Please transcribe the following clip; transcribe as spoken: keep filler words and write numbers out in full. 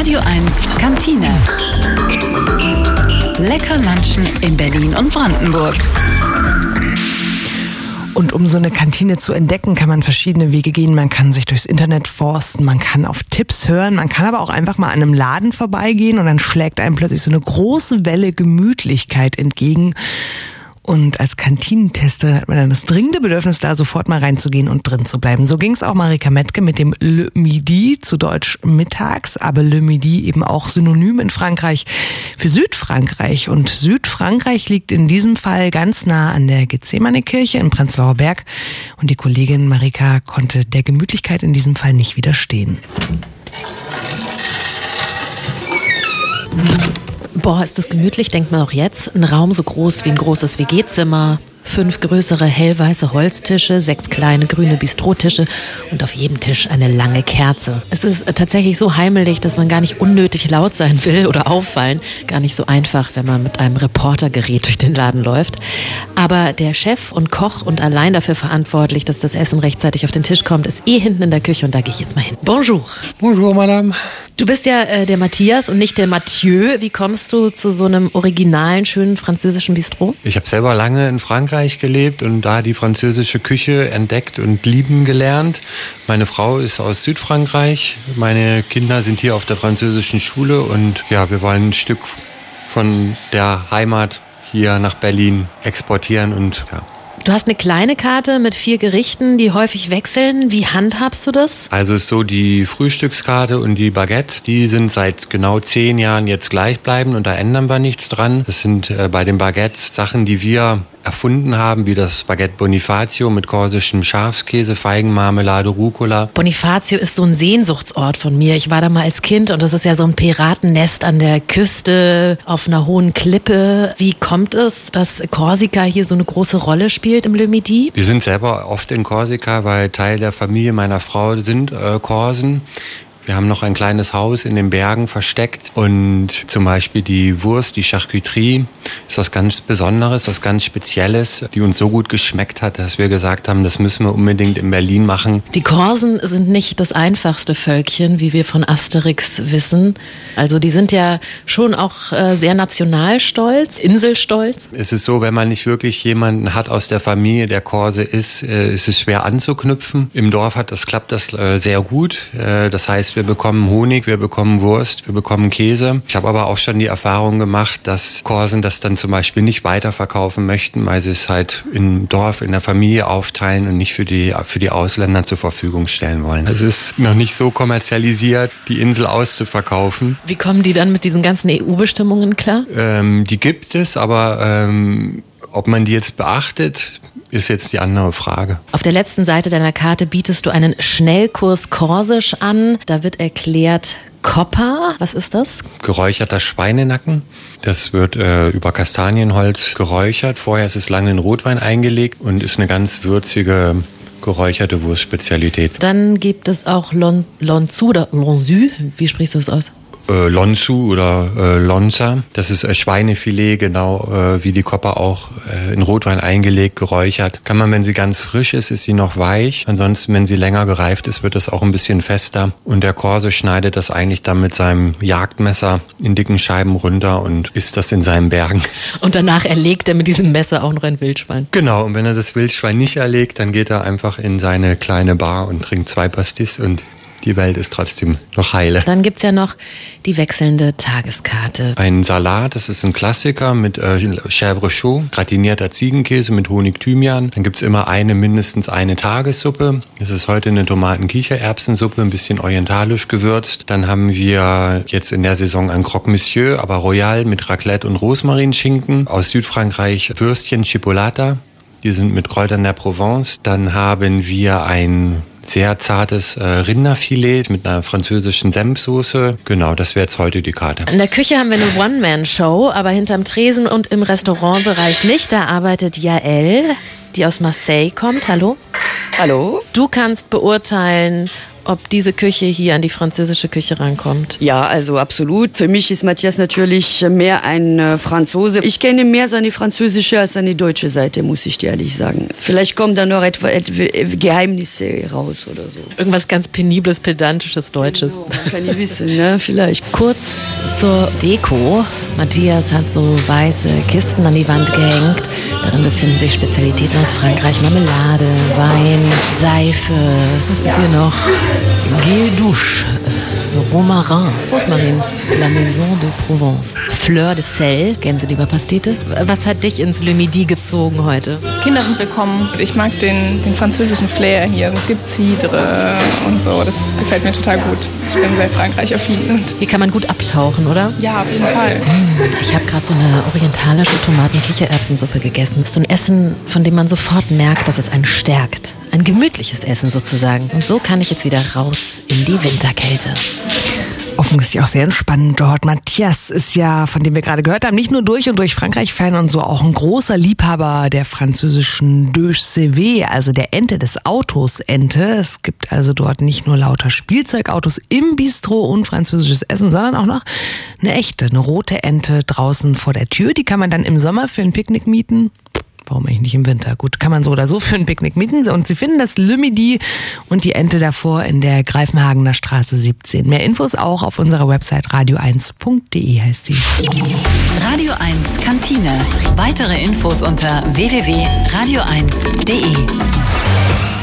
Radio eins Kantine. Lecker lunchen in Berlin und Brandenburg. Und um so eine Kantine zu entdecken, kann man verschiedene Wege gehen. Man kann sich durchs Internet forsten, man kann auf Tipps hören, man kann aber auch einfach mal an einem Laden vorbeigehen und dann schlägt einem plötzlich so eine große Welle Gemütlichkeit entgegen. Und als Kantinentesterin hat man dann das dringende Bedürfnis, da sofort mal reinzugehen und drin zu bleiben. So ging es auch Marika Metke mit dem Le Midi, zu Deutsch mittags, aber Le Midi eben auch synonym in Frankreich für Südfrankreich. Und Südfrankreich liegt in diesem Fall ganz nah an der Gethsemane-Kirche in Prenzlauer Berg. Und die Kollegin Marika konnte der Gemütlichkeit in diesem Fall nicht widerstehen. Boah, ist das gemütlich, denkt man auch jetzt. Ein Raum so groß wie ein großes W G-Zimmer. Fünf größere hellweiße Holztische, sechs kleine grüne Bistrotische und auf jedem Tisch eine lange Kerze. Es ist tatsächlich so heimelig, dass man gar nicht unnötig laut sein will oder auffallen. Gar nicht so einfach, wenn man mit einem Reportergerät durch den Laden läuft. Aber der Chef und Koch und allein dafür verantwortlich, dass das Essen rechtzeitig auf den Tisch kommt, ist eh hinten in der Küche und da gehe ich jetzt mal hin. Bonjour. Bonjour, Madame. Du bist ja äh, der Matthias und nicht der Mathieu. Wie kommst du zu so einem originalen, schönen französischen Bistro? Ich habe selber lange in Frankreich gelebt und da die französische Küche entdeckt und lieben gelernt. Meine Frau ist aus Südfrankreich. Meine Kinder sind hier auf der französischen Schule und ja, wir wollen ein Stück von der Heimat hier nach Berlin exportieren und ja. Du hast eine kleine Karte mit vier Gerichten, die häufig wechseln. Wie handhabst du das? Also ist so, die Frühstückskarte und die Baguette, die sind seit genau zehn Jahren jetzt gleichbleibend und da ändern wir nichts dran. Das sind äh, bei den Baguettes Sachen, die wir erfunden haben, wie das Baguette Bonifacio mit korsischem Schafskäse, Feigenmarmelade, Rucola. Bonifacio ist so ein Sehnsuchtsort von mir. Ich war da mal als Kind und das ist ja so ein Piratennest an der Küste auf einer hohen Klippe. Wie kommt es, dass Korsika hier so eine große Rolle spielt im Le Midi? Wir sind selber oft in Korsika, weil Teil der Familie meiner Frau sind äh, Korsen. Wir haben noch ein kleines Haus in den Bergen versteckt und zum Beispiel die Wurst, die Charcuterie, ist was ganz Besonderes, was ganz Spezielles, die uns so gut geschmeckt hat, dass wir gesagt haben, das müssen wir unbedingt in Berlin machen. Die Korsen sind nicht das einfachste Völkchen, wie wir von Asterix wissen. Also die sind ja schon auch äh, sehr nationalstolz, inselstolz. Es ist so, wenn man nicht wirklich jemanden hat aus der Familie, der Korse ist, äh, ist es schwer anzuknüpfen. Im Dorf hat das, klappt das äh, sehr gut. Äh, das heißt, wir bekommen Honig, wir bekommen Wurst, wir bekommen Käse. Ich habe aber auch schon die Erfahrung gemacht, dass Korsen das dann zum Beispiel nicht weiterverkaufen möchten, weil sie es halt im Dorf, in der Familie aufteilen und nicht für die, für die Ausländer zur Verfügung stellen wollen. Es ist noch nicht so kommerzialisiert, die Insel auszuverkaufen. Wie kommen die dann mit diesen ganzen E U-Bestimmungen klar? Ähm, die gibt es, aber ähm, ob man die jetzt beachtet, ist jetzt die andere Frage. Auf der letzten Seite deiner Karte bietest du einen Schnellkurs Korsisch an. Da wird erklärt Koppa. Was ist das? Geräucherter Schweinenacken. Das wird äh, über Kastanienholz geräuchert. Vorher ist es lange in Rotwein eingelegt und ist eine ganz würzige geräucherte Wurstspezialität. Dann gibt es auch Lon, Lonzu oder Lonsu. Wie sprichst du das aus? Äh, Lonzu oder äh, Lonza. Das ist äh, Schweinefilet, genau äh, wie die Koppa auch äh, in Rotwein eingelegt, geräuchert. Kann man, wenn sie ganz frisch ist, ist sie noch weich. Ansonsten, wenn sie länger gereift ist, wird das auch ein bisschen fester. Und der Korse schneidet das eigentlich dann mit seinem Jagdmesser in dicken Scheiben runter und isst das in seinen Bergen. Und danach erlegt er mit diesem Messer auch noch ein Wildschwein. Genau, und wenn er das Wildschwein nicht erlegt, dann geht er einfach in seine kleine Bar und trinkt zwei Pastis und die Welt ist trotzdem noch heile. Dann gibt's ja noch die wechselnde Tageskarte. Ein Salat, das ist ein Klassiker mit äh, Chèvre chaud, gratinierter Ziegenkäse mit Honig, Thymian. Dann gibt's immer eine, mindestens eine Tagessuppe. Das ist heute eine Tomaten-Kichererbsensuppe, ein bisschen orientalisch gewürzt. Dann haben wir jetzt in der Saison ein Croque Monsieur, aber Royal mit Raclette und Rosmarinschinken. Aus Südfrankreich Würstchen Chipolata. Die sind mit Kräutern der Provence. Dann haben wir ein sehr zartes äh, Rinderfilet mit einer französischen Senfsoße. Genau, das wäre jetzt heute die Karte. In der Küche haben wir eine One-Man-Show, aber hinterm Tresen und im Restaurantbereich nicht. Da arbeitet Jael, die aus Marseille kommt. Hallo? Hallo? Du kannst beurteilen, ob diese Küche hier an die französische Küche rankommt? Ja, also absolut. Für mich ist Matthias natürlich mehr ein äh, Franzose. Ich kenne mehr seine französische als seine deutsche Seite, muss ich dir ehrlich sagen. Vielleicht kommen da noch etwa, etwa Geheimnisse raus oder so. Irgendwas ganz Penibles, Pedantisches Deutsches. Oh, kann ich wissen, ne? Vielleicht. Kurz zur Deko. Matthias hat so weiße Kisten an die Wand gehängt. Darin befinden sich Spezialitäten aus Frankreich, Marmelade, Wein, Seife. Was ist hier noch? Gel Douche, Romarin, Rosmarin, La Maison de Provence, Fleur de Sel, Gänseleberpastete. Was hat dich ins Le Midi gezogen heute? Kinder sind willkommen. Ich mag den, den französischen Flair hier. Es gibt Cidre und so. Das gefällt mir total gut. Ich bin sehr Frankreich-affin. Hier kann man gut abtauchen, oder? Ja, auf jeden Fall. Ich habe gerade so eine orientalische Tomaten-Kichererbsensuppe gegessen. Das ist so ein Essen, von dem man sofort merkt, dass es einen stärkt. Ein gemütliches Essen sozusagen. Und so kann ich jetzt wieder raus in die Winterkälte. Offensichtlich auch sehr entspannend dort. Matthias ist ja, von dem wir gerade gehört haben, nicht nur durch und durch Frankreich-Fan und so, auch ein großer Liebhaber der französischen Deux C V, also der Ente des Autos Ente. Es gibt also dort nicht nur lauter Spielzeugautos im Bistro und französisches Essen, sondern auch noch eine echte, eine rote Ente draußen vor der Tür. Die kann man dann im Sommer für ein Picknick mieten. Warum eigentlich nicht im Winter? Gut, kann man so oder so für ein Picknick mieten. Und Sie finden das Le Midi und die Ente davor in der Greifenhagener Straße siebzehn. Mehr Infos auch auf unserer Website radio eins punkt de heißt sie. Radio eins Kantine. Weitere Infos unter w w w punkt radio eins punkt de.